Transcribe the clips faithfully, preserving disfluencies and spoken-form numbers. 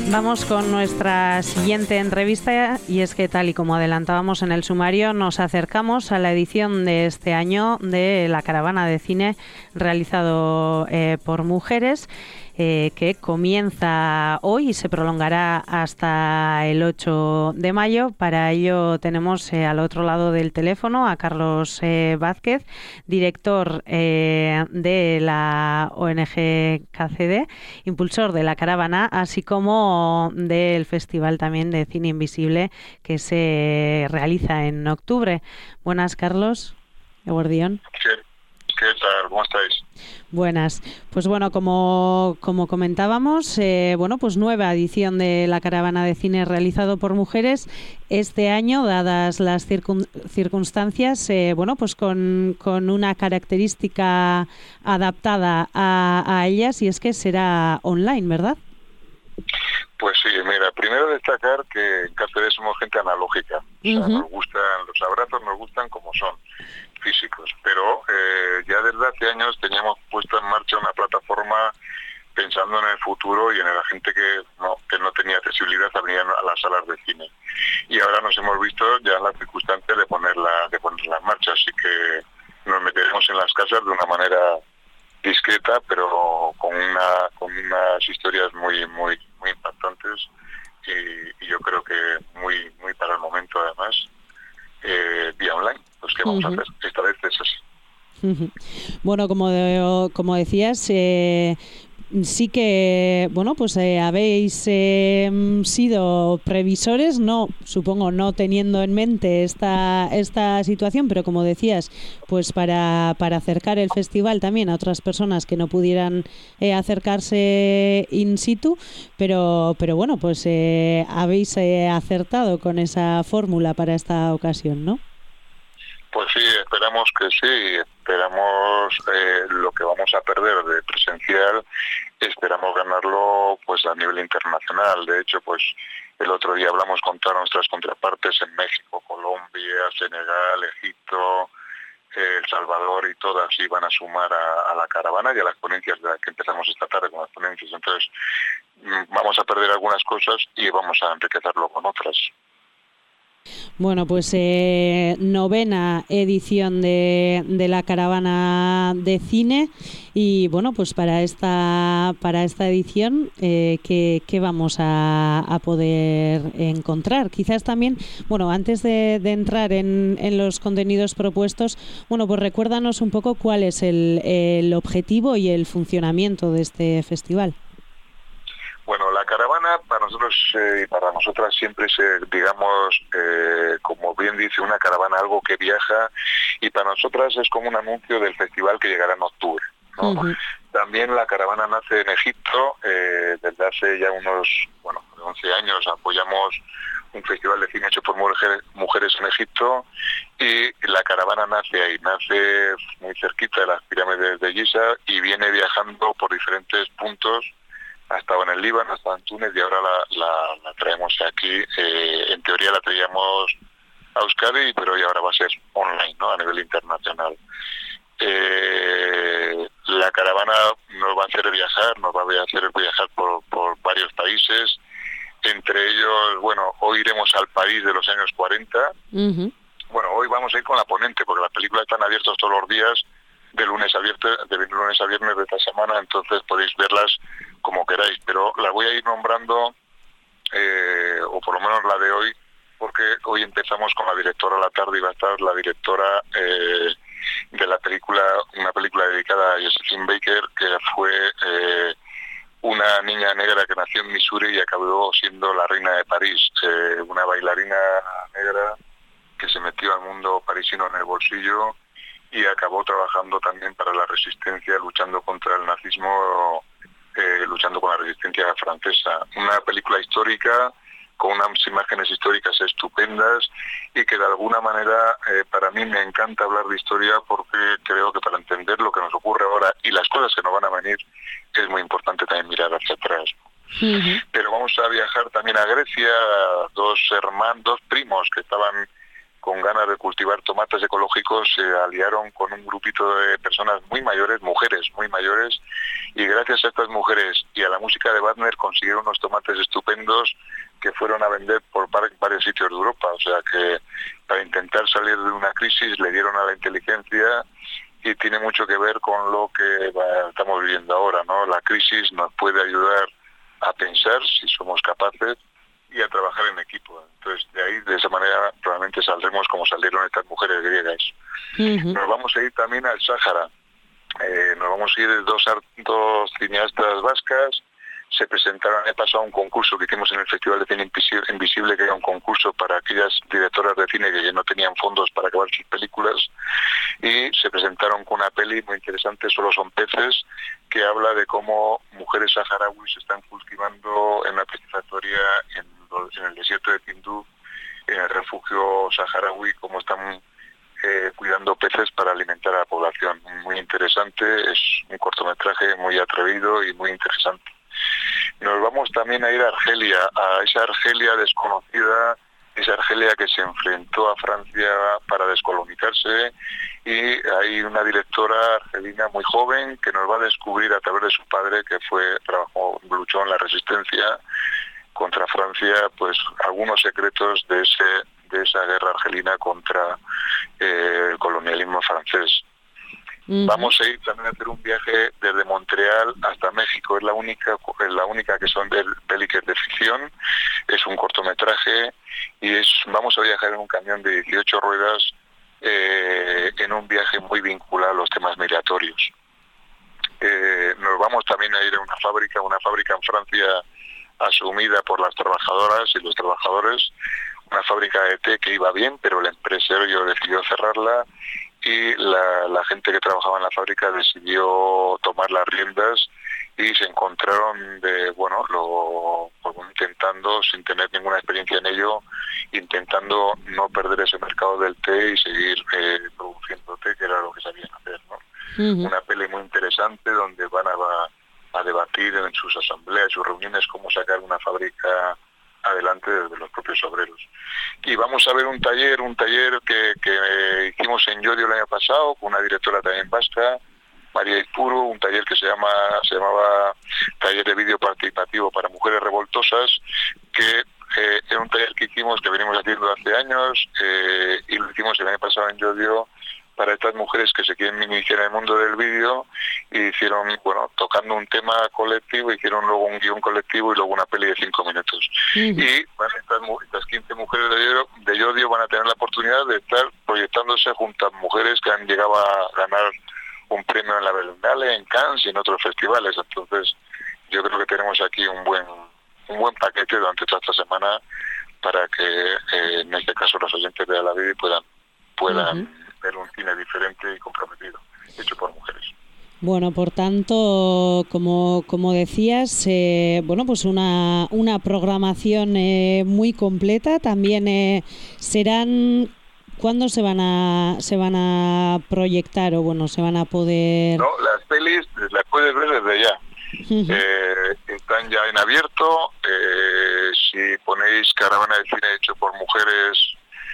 Vamos con nuestra siguiente entrevista y es que, tal y como adelantábamos en el sumario, nos acercamos a la edición de este año de la Caravana de Cine realizado eh, por mujeres, eh, que comienza hoy y se prolongará hasta el ocho de mayo. Para ello tenemos eh, al otro lado del teléfono a Carlos eh, Vázquez, director eh, de la O N G K C D, impulsor de la caravana, así como del Festival también de Cine Invisible que se realiza en octubre. Buenas, Carlos. Eguardión. ¿Qué, ¿Qué tal? ¿Cómo estáis? Buenas. Pues bueno, como, como comentábamos, eh, bueno, pues nueva edición de la Caravana de Cine realizado por mujeres. Este año, dadas las circun, circunstancias, eh, bueno, pues con, con una característica adaptada a, a ellas, y es que será online, ¿verdad? Pues sí, mira, primero destacar que en K C D somos gente analógica. O sea, uh-huh. Nos gustan los abrazos, nos gustan como son, físicos, pero eh, ya desde hace años teníamos puesto en marcha una plataforma pensando en el futuro y en la gente que no que no tenía accesibilidad a venir a las salas de cine, y ahora nos hemos visto ya en las circunstancias de ponerla de ponerla en marcha, así que nos meteremos en las casas de una manera discreta, pero con una con unas historias muy muy muy impactantes y, y yo creo que muy muy para el momento, además, eh, vía online. Pues qué vamos uh-huh. a hacer, esta vez es así. Uh-huh. Bueno, como de, como decías, eh, sí que, bueno, pues eh, habéis eh, sido previsores, no, supongo, no teniendo en mente esta esta situación, pero como decías, pues para, para acercar el festival también a otras personas que no pudieran eh, acercarse in situ, pero pero bueno, pues eh, habéis eh, acertado con esa fórmula para esta ocasión, ¿no? Pues sí, esperamos que sí, esperamos eh, lo que vamos a perder de presencial, esperamos ganarlo pues a nivel internacional. De hecho, pues el otro día hablamos con todas nuestras contrapartes en México, Colombia, Senegal, Egipto, eh, El Salvador, y todas iban a sumar a, a la caravana y a las ponencias de la que empezamos esta tarde con las ponencias. Entonces vamos a perder algunas cosas y vamos a enriquecerlo con otras. Bueno, pues eh, novena edición de, de la Caravana de Cine, y bueno, pues para esta para esta edición eh, ¿qué, qué vamos a, a poder encontrar? Quizás también, bueno, antes de, de entrar en, en los contenidos propuestos, bueno, pues recuérdanos un poco cuál es el, el objetivo y el funcionamiento de este festival. Bueno, la caravana para nosotros y eh, para nosotras siempre es, eh, digamos, eh, como bien dice, una caravana, algo que viaja, y para nosotras es como un anuncio del festival que llegará en octubre, ¿no? Uh-huh. También la caravana nace en Egipto, eh, desde hace ya unos, bueno, once años apoyamos un festival de cine hecho por mujeres, mujeres en Egipto, y la caravana nace ahí, nace muy cerquita de las pirámides de Giza y viene viajando por diferentes puntos. Ha estado en el Líbano, ha estado en Túnez y ahora la, la, la traemos aquí. Eh, en teoría la traíamos a Euskadi, pero hoy ahora va a ser online, ¿no? A nivel internacional. Eh, la caravana nos va a hacer viajar, nos va a hacer viajar por, por varios países. Entre ellos, bueno, hoy iremos al París de los años cuarenta. Uh-huh. Bueno, hoy vamos a ir con la ponente, porque las películas están abiertas todos los días, de lunes a viernes, de lunes a viernes de esta semana, entonces podéis verlas como queráis, pero la voy a ir nombrando, eh, o por lo menos la de hoy, porque hoy empezamos con la directora a la tarde y va a estar la directora eh, de la película, una película dedicada a Josephine Baker, que fue eh, una niña negra que nació en Missouri y acabó siendo la reina de París, eh, una bailarina negra que se metió al mundo parisino en el bolsillo y acabó trabajando también para la resistencia, luchando contra el nazismo, eh, luchando con la resistencia francesa. Una película histórica con unas imágenes históricas estupendas y que de alguna manera eh, para mí me encanta hablar de historia, porque creo que para entender lo que nos ocurre ahora y las cosas que nos van a venir es muy importante también mirar hacia atrás. Uh-huh. Pero vamos a viajar también a Grecia, dos hermanos, dos primos que estaban con ganas de cultivar tomates ecológicos, se aliaron con un grupito de personas muy mayores, mujeres muy mayores, y gracias a estas mujeres y a la música de Wagner consiguieron unos tomates estupendos que fueron a vender por varios sitios de Europa. O sea que para intentar salir de una crisis le dieron a la inteligencia, y tiene mucho que ver con lo que estamos viviendo ahora, ¿no? La crisis nos puede ayudar a pensar si somos capaces y a trabajar en equipo. Entonces, de ahí, de esa manera, probablemente saldremos como salieron estas mujeres griegas. Uh-huh. Nos vamos a ir también al Sáhara. Eh, nos vamos a ir dos, dos cineastas vascas. Se presentaron, he pasado un concurso que hicimos en el Festival de Cine Invisible, que era un concurso para aquellas directoras de cine que no tenían fondos para acabar sus películas, y se presentaron con una peli muy interesante, Solo son peces, que habla de cómo mujeres saharauis se están cultivando en una piscifactoría en, en el desierto de Tinduf, en el refugio saharaui, cómo están eh, cuidando peces para alimentar a la población. Muy interesante, es un cortometraje muy atrevido y muy interesante. Nos vamos también a ir a Argelia, a esa Argelia desconocida, esa Argelia que se enfrentó a Francia para descolonizarse, y hay una directora argelina muy joven que nos va a descubrir a través de su padre, que fue trabajó, luchó en la resistencia contra Francia, pues algunos secretos de ese de esa guerra argelina contra eh, el colonialismo francés. Uh-huh. Vamos a ir también a hacer un viaje desde Montreal hasta México. Es la única, es la única que son de películas de ficción. Es un cortometraje y es vamos a viajar en un camión de dieciocho ruedas eh, en un viaje muy vinculado a los temas migratorios. Eh, nos vamos también a ir a una fábrica, una fábrica en Francia asumida por las trabajadoras y los trabajadores, una fábrica de té que iba bien, pero el empresario decidió cerrarla, y la, la gente que trabajaba en la fábrica decidió tomar las riendas, y se encontraron de bueno lo pues, intentando, sin tener ninguna experiencia en ello, intentando no perder ese mercado del té y seguir eh, produciendo té, que era lo que sabían hacer, ¿no? Uh-huh. Una peli muy interesante donde van a, a debatir en sus asambleas, sus reuniones, cómo sacar una fábrica adelante desde los propios obreros. Y vamos a ver un taller, un taller que, que hicimos en Llodio el año pasado, con una directora también vasca, María Izpuru, un taller que se llama se llamaba Taller de Vídeo Participativo para Mujeres Revoltosas, que eh, era un taller que hicimos, que venimos haciendo hace años, eh, y lo hicimos el año pasado en Llodio, para estas mujeres que se quieren iniciar en el mundo del vídeo, y hicieron, bueno, tocando un tema colectivo, hicieron luego un guión colectivo y luego una peli de cinco minutos. Uh-huh. Y bueno, estas, estas quince mujeres de Llodio van a tener la oportunidad de estar proyectándose junto a mujeres que han llegado a ganar un premio en la Berlinale, en Cannes y en otros festivales. Entonces, yo creo que tenemos aquí un buen un buen paquete durante toda esta semana para que, eh, en este caso, los oyentes de la vida puedan, puedan uh-huh. ver un cine diferente y comprometido, hecho por mujeres. Bueno, por tanto, como como decías, eh, bueno, pues una una programación eh, muy completa. También eh, serán, ¿cuándo se van a se van a proyectar o bueno se van a poder? No, las pelis las puedes ver desde ya. Uh-huh. Eh, están ya en abierto. Eh, si ponéis Caravana de Cine hecho por mujeres,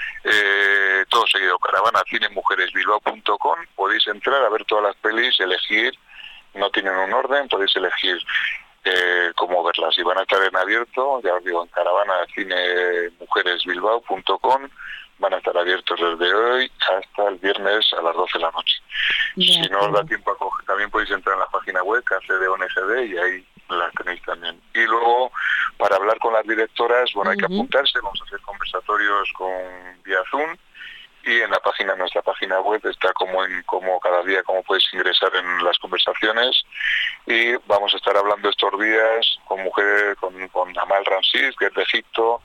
eh, todo seguido, caravana cine mujeres bilbao punto com, podéis entrar a ver todas las pelis, elegir, no tienen un orden, podéis elegir eh, cómo verlas, y van a estar en abierto, ya os digo, en caravana cine mujeres bilbao punto com, van a estar abiertos desde hoy hasta el viernes a las doce de la noche. Yeah. Si no os da tiempo a coger, también podéis entrar en la página web C A C D O N G D y ahí las tenéis también. Y luego, para hablar con las directoras, bueno, hay uh-huh. que apuntarse, vamos a hacer conversatorios con vía Zoom, y en la página, en nuestra página web está como en como cada día cómo puedes ingresar en las conversaciones, y vamos a estar hablando estos días con mujeres, con, con Amal Ramsis, que es de Egipto,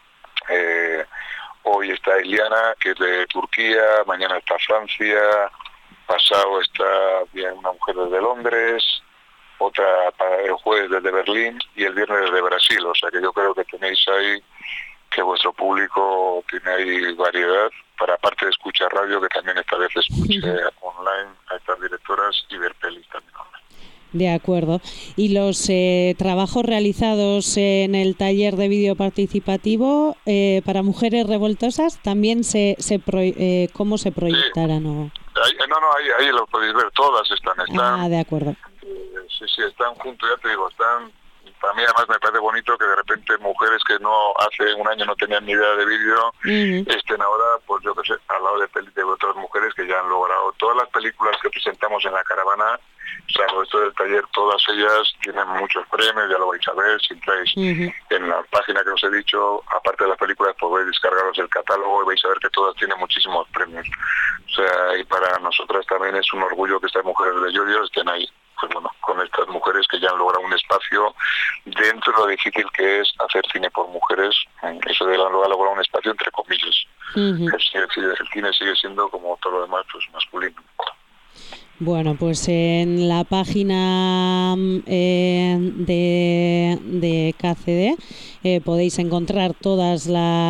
eh, hoy está Iliana, que es de Turquía, mañana está Francia, pasado está bien una mujer desde Londres, otra para el jueves desde Berlín y el viernes desde Brasil. O sea que yo creo que tenéis ahí, que vuestro público tiene ahí variedad, para aparte de escuchar radio, que también esta vez escuche online a estas directoras y ver pelis también online. De acuerdo. ¿Y los eh, trabajos realizados en el taller de vídeo participativo eh, para mujeres revoltosas también se, se pro, eh, cómo se proyectarán? Sí. ¿O? Ahí, no, no, ahí, ahí lo podéis ver, todas están, están. Ah, de acuerdo. Eh, sí, sí, están juntos, ya te digo, están. Para mí además me parece bonito que de repente mujeres que no hace un año no tenían ni idea de vídeo uh-huh. estén ahora, pues yo qué sé, al lado de, de otras mujeres que ya han logrado. Todas las películas que presentamos en la caravana, salvo esto del taller, todas ellas tienen muchos premios, ya lo vais a ver, si entráis uh-huh. en la página que os he dicho, aparte de las películas podéis descargaros el catálogo y vais a ver que todas tienen muchísimos premios. O sea, y para nosotras también es un orgullo que estas mujeres de Llodio estén ahí. Pues bueno, con estas mujeres que ya han logrado un espacio dentro de lo difícil que es hacer cine por mujeres, eso de han logrado un espacio entre comillas. Uh-huh. el, el, el cine sigue siendo como todo lo demás, pues masculino. Bueno, pues en la página eh, de, de K C D eh, podéis encontrar todas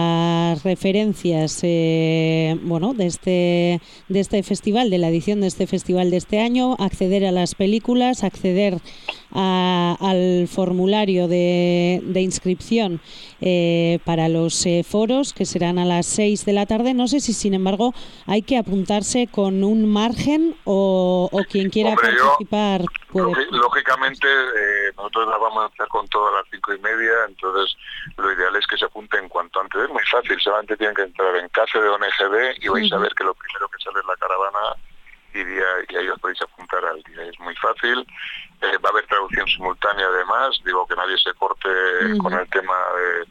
las referencias eh, bueno, de este, de este festival, de la edición de este festival de este año, acceder a las películas, acceder a, al formulario de, de inscripción eh, para los eh, foros, que serán a las seis de la tarde. No sé si, sin embargo, hay que apuntarse con un margen o, o quien quiera Hombre, participar yo, puede. Lógicamente, eh, nosotros la vamos a hacer con todo a las cinco y media, entonces lo ideal es que se apunten cuanto antes. Es muy fácil, solamente tienen que entrar en K C D O N G D y vais uh-huh. a ver que lo primero que sale es la caravana y, día, y ahí os podéis apuntar al día. Es muy fácil. Eh, va a haber traducción simultánea además, digo que nadie se corte uh-huh. con el tema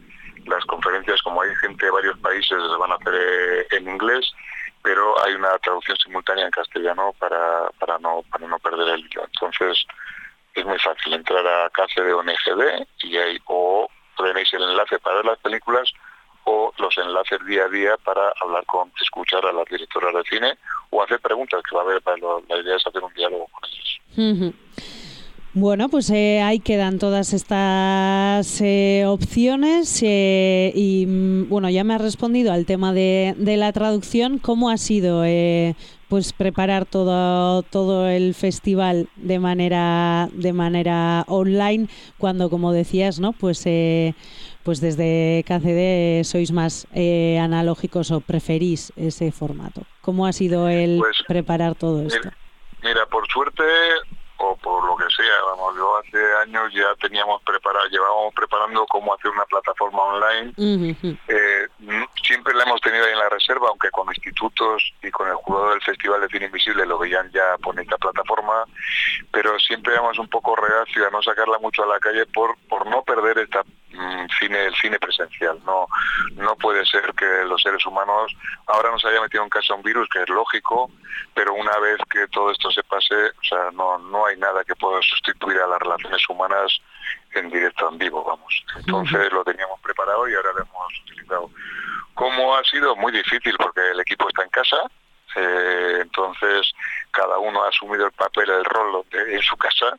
de las conferencias, como hay gente de varios países, se van a hacer eh, en inglés, pero hay una traducción simultánea en castellano para, para, no, para no perder el hilo. Entonces es muy fácil entrar a K C D O N G D y ahí o tenéis el enlace para ver las películas o los enlaces día a día para hablar con, escuchar a las directoras de cine o hacer preguntas, que va a haber, para lo, la idea es hacer un diálogo con ellos. Uh-huh. Bueno, pues eh, ahí quedan todas estas eh, opciones eh, y bueno, ya me has respondido al tema de, de la traducción. ¿Cómo ha sido eh, pues preparar todo todo el festival de manera de manera online cuando, como decías, no pues eh, pues desde K C D sois más eh, analógicos o preferís ese formato? ¿Cómo ha sido el pues, preparar todo esto? Mira, mira, por suerte o por lo que sea, vamos, yo hace años ya teníamos preparado, llevábamos preparando cómo hacer una plataforma online. Uh-huh. Eh, siempre la hemos tenido ahí en la reserva, aunque con institutos y con el jurado del Festival de Cine Invisible lo veían ya por esta plataforma, pero siempre éramos un poco reacios a no sacarla mucho a la calle por por no perder esta mm, cine el cine presencial. No no puede ser que los seres humanos ahora nos haya metido en casa un virus, que es lógico, pero una vez que todo esto se pase, o sea, no no hay nada que pueda sustituir a las relaciones humanas en directo, en vivo, vamos. Entonces lo teníamos preparado y ahora lo hemos utilizado. ¿Cómo ha sido? Muy difícil porque el equipo está en casa, eh, entonces cada uno ha asumido el papel, el rol de, en su casa.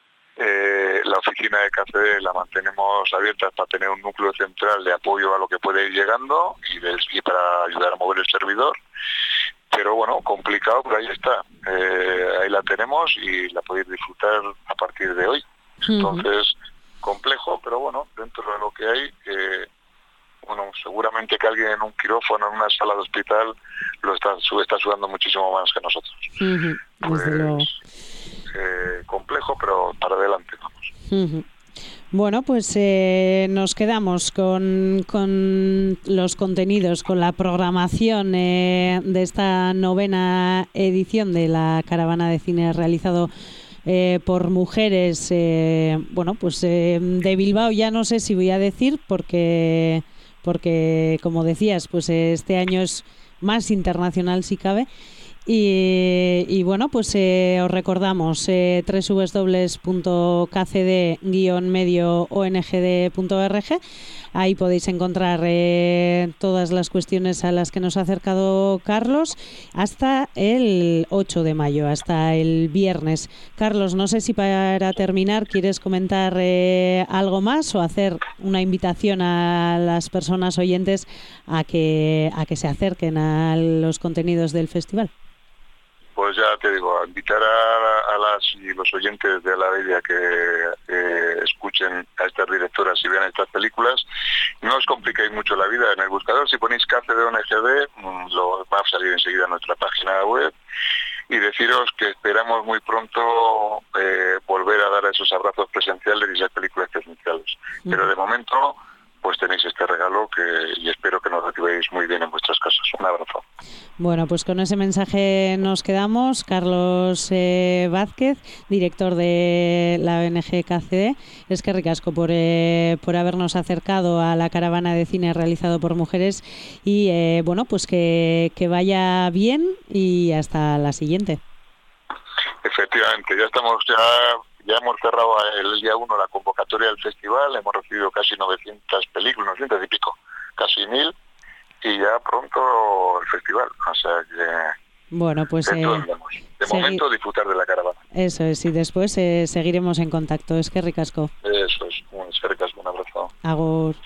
Eh, la oficina de K C D la mantenemos abierta para tener un núcleo central de apoyo a lo que puede ir llegando y, de, y para ayudar a mover el servidor. Pero bueno, complicado, pero ahí está. Eh, ahí la tenemos y la podéis disfrutar a partir de hoy. Entonces, uh-huh. complejo, pero bueno, dentro de lo que hay, eh, bueno, seguramente que alguien en un quirófano, en una sala de hospital, lo está, está sudando muchísimo más que nosotros. Uh-huh. Pues, eh, complejo, pero para adelante vamos. Uh-huh. Bueno, pues eh, nos quedamos con, con los contenidos, con la programación eh, de esta novena edición de la Caravana de Cine realizado eh, por mujeres, eh, bueno, pues eh, de Bilbao ya no sé si voy a decir, porque, porque como decías, pues eh, este año es más internacional si cabe. Y, y bueno, pues eh, os recordamos eh, doble u doble u doble u punto k c d guion medio o n g d punto org. Ahí podéis encontrar eh, todas las cuestiones a las que nos ha acercado Carlos hasta el ocho de mayo, hasta el viernes. Carlos, no sé si para terminar quieres comentar eh, algo más o hacer una invitación a las personas oyentes a que, a que se acerquen a los contenidos del festival. pues ya te digo, invitar a, a las y los oyentes de La Bella que eh, escuchen a estas directoras y vean estas películas. No os compliquéis mucho la vida. En el buscador, si ponéis K C D O N G D, lo va a salir enseguida en nuestra página web. Y deciros que esperamos muy pronto eh, volver a dar esos abrazos presenciales y esas películas presenciales. Mm. Pero de momento, pues tenéis este regalo que y espero que nos recibáis muy bien en vuestras casas. Un abrazo. Bueno, pues con ese mensaje nos quedamos. Carlos eh, Vázquez, director de la O N G K C D. Es que ricasco por, eh, por habernos acercado a la caravana de cine realizado por mujeres y eh, bueno, pues que, que vaya bien y hasta la siguiente. Efectivamente, ya estamos ya Ya hemos cerrado el día uno la convocatoria del festival, hemos recibido casi novecientas películas, novecientas y pico, casi mil, y ya pronto el festival, o sea que... Bueno, pues... De, eh, de momento disfrutar de la caravana. Eso es, y después eh, seguiremos en contacto. Es que ricasco. Eso es, es que ricasco, un abrazo. Agur.